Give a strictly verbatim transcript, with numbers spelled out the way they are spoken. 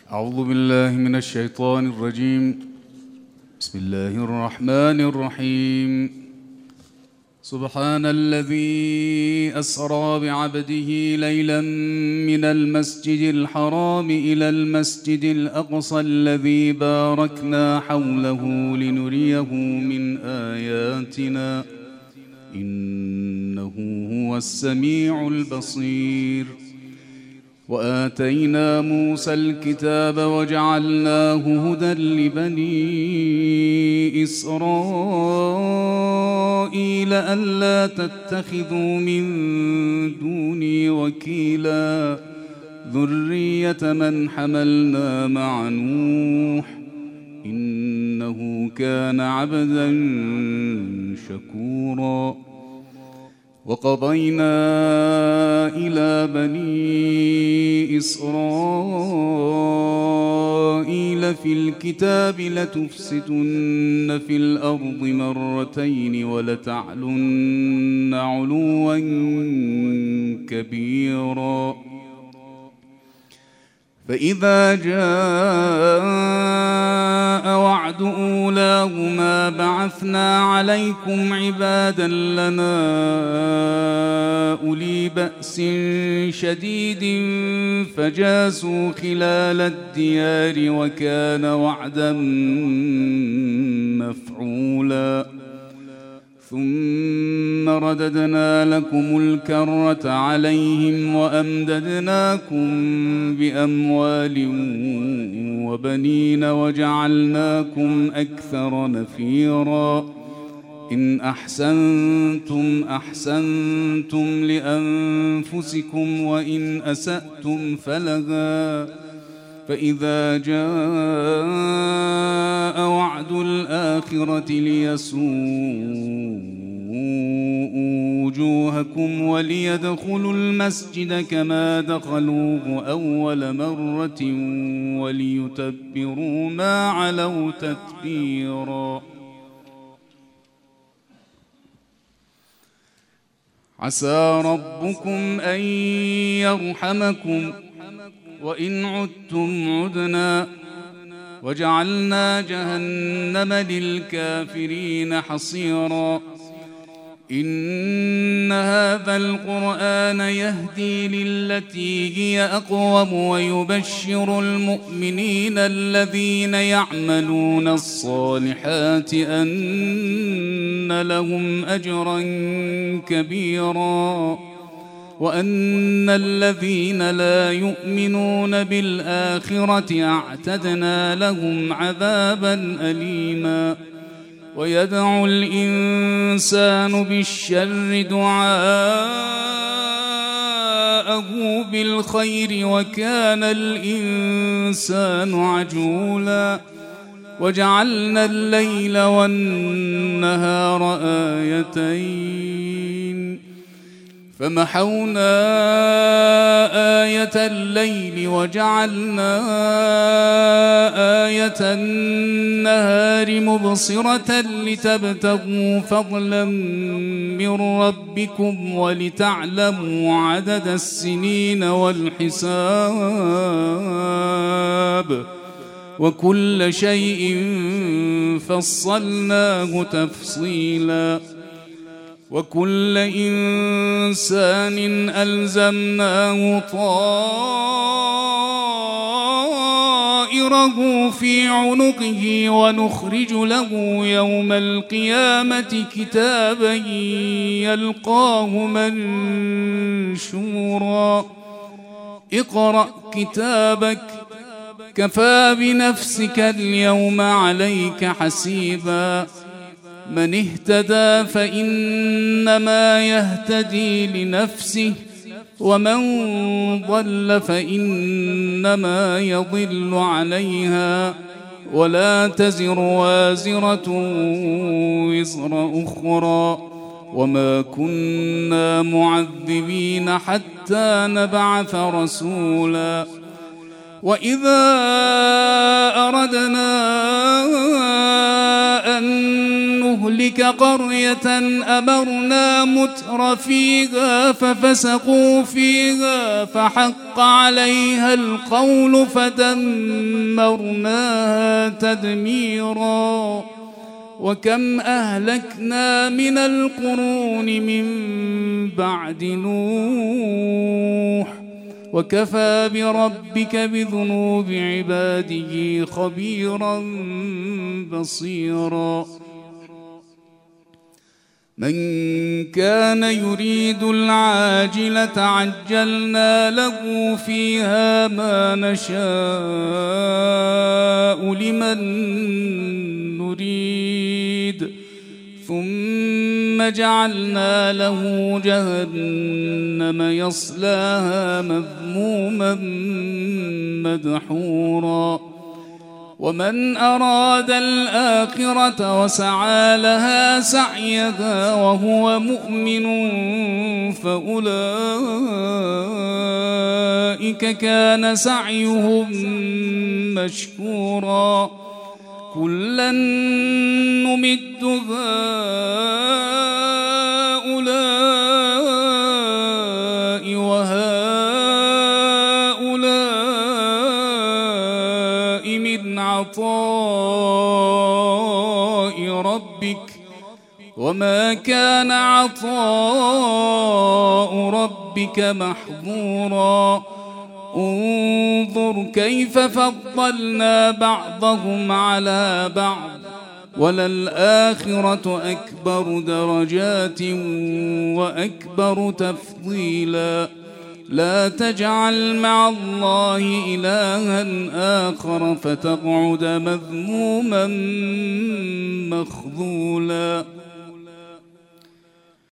أعوذ بالله من الشيطان الرجيم. بسم الله الرحمن الرحيم. سبحان الذي أسرى بعبده ليلا من المسجد الحرام إلى المسجد الأقصى الذي باركنا حوله لنريه من آياتنا إنه هو السميع البصير. وآتينا موسى الكتاب وجعلناه هدى لبني إسرائيل ألا تتخذوا من دوني وكيلا ذرية من حملنا مع نوح إنه كان عبدا شكورا. وقضينا إلى بني إسرائيل في الكتاب لتفسدن في الأرض مرتين ولتعلن علوا كبيرا. فإذا جاء وعد أولاهما بعثنا عليكم عبادا لنا أولي بأس شديد فجاسوا خلال الديار وكان وعدا مفعولا. ثم رددنا لكم الكرة عليهم وأمددناكم بأموال وبنين وجعلناكم أكثر نفيرا. إن أحسنتم أحسنتم لأنفسكم وإن أسأتم فلها. فإذا جاء وعد الآخرة ليسوءوا وجوهكم وليدخلوا المسجد كما دخلوه أول مرة وليتبروا ما علوا تتبيرا. عسى ربكم أن يرحمكم وإن عدتم عدنا وجعلنا جهنم للكافرين حصيرا. إن هذا القرآن يهدي للتي هي أقوم ويبشر المؤمنين الذين يعملون الصالحات أن لهم أجرا كبيرا وأن الذين لا يؤمنون بالآخرة أعتدنا لهم عذابا أليما. ويدعو الإنسان بالشر دعاءه بالخير وكان الإنسان عجولا. وجعلنا الليل والنهار آيتين فمحونا آية الليل وجعلنا آية النهار مبصرة لتبتغوا فضلا من ربكم ولتعلموا عدد السنين والحساب وكل شيء فصلناه تفصيلا. وكل إنسان ألزمناه طائره في عنقه ونخرج له يوم القيامة كتابا يلقاه منشورا. اقرأ كتابك كفى بنفسك اليوم عليك حسيبا. من اهتدى فإنما يهتدي لنفسه ومن ضل فإنما يضل عليها ولا تزر وازرة وزر أخرى وما كنا معذبين حتى نبعث رسولا. وإذا أردنا أن نهلك ربك قرية أمرنا متر فيها ففسقوا فيها فحق عليها القول فدمرناها تدميرا وكم أهلكنا من القرون من بعد نوح وكفى بربك بذنوب عباده خبيرا بصيرا من كان يريد العاجلة عجلنا له فيها ما نشاء لمن نريد ثم جعلنا له جهنم يصلاها مذموما مدحورا ومن أراد الآخرة وسعى لها سعيها وهو مؤمن فأولئك كان سعيهم مشكورا كلا نمد هؤلاء وهؤلاء من عطاء ربك وما كان عطاء ربك محظورا انظر كيف فضلنا بعضهم على بعض وللآخرة أكبر درجات وأكبر تفضيلا لا تجعل مع الله إلها آخر فتقعد مذموما مخذولا.